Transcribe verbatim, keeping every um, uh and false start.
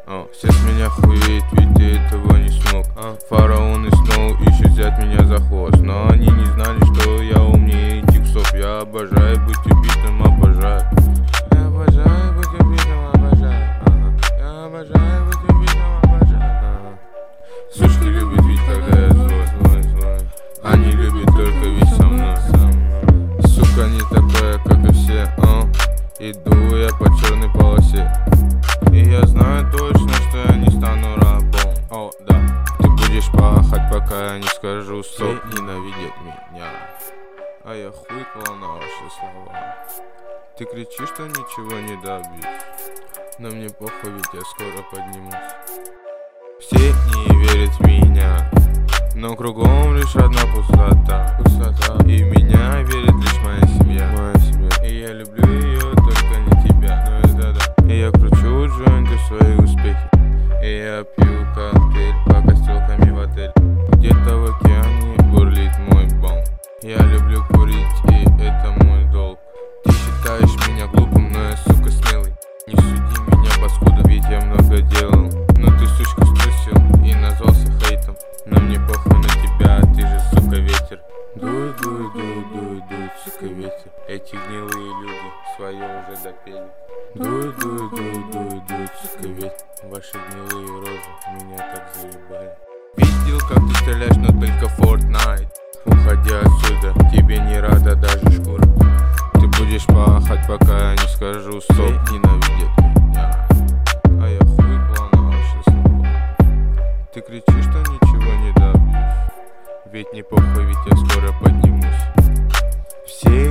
О, все с меня хуеют, ведь ты этого не смог. а? Фараоны снова ищут взять меня за хвост, но они не знали, что я умнее этих псов. Я обожаю быть убитым, обожаю. Я обожаю быть убитым, обожаю. Ага. Я обожаю быть убитым, обожаю. Ага. Сучки любят видеть, когда я злой, злой, злой. Они любят только ведь со мной. Сука, не такая, как и все. а? Иду я по черной полосе, и я знаю точно, что я не стану рабом. О, да, ты будешь пахать, пока я не скажу стоп. Все ненавидят меня, а я хуй клал на ваши слова. Ты кричишь, что ничего не добьешь, но мне похуй, ведь я скоро поднимусь. Все не верят в меня, но кругом лишь одна пустота, пустота. И в меня верит лишь моя семья, моя семья. И я люблю ее, только не тебя, но это да. И я кручу джойнты в свои успехи, и я пью коктейль по костелками в отель. Где-то в океане бурлит мой бом. Я люблю курить, и это мой долг. Ты считаешь меня глупым, но я, сука, смелый. Не суди меня, паскуда, ведь я много делал. Но ты, сучка, струсил и назвался хейтом. Но мне похуй на тебя, ты же, сука, ветер. Дуй, дуй, дуй, дуй, дуй, сука, ветер. Эти гнилые люди свое уже допели. Дуй, дуй, дуй, дуй, дуй, сука, ветер. Ваши гнилые рожи меня так заебали. Видел, как ты стреляешь, но только Fortnite. Уходи отсюда, тебе не рада даже шкура. Ты будешь пахать, пока я не скажу стоп. Ненавидят меня, а я хуй клал на ваши слова. Ты кричишь, что ничего не добьешь, ведь не похуй, ведь я скоро поднимусь. Все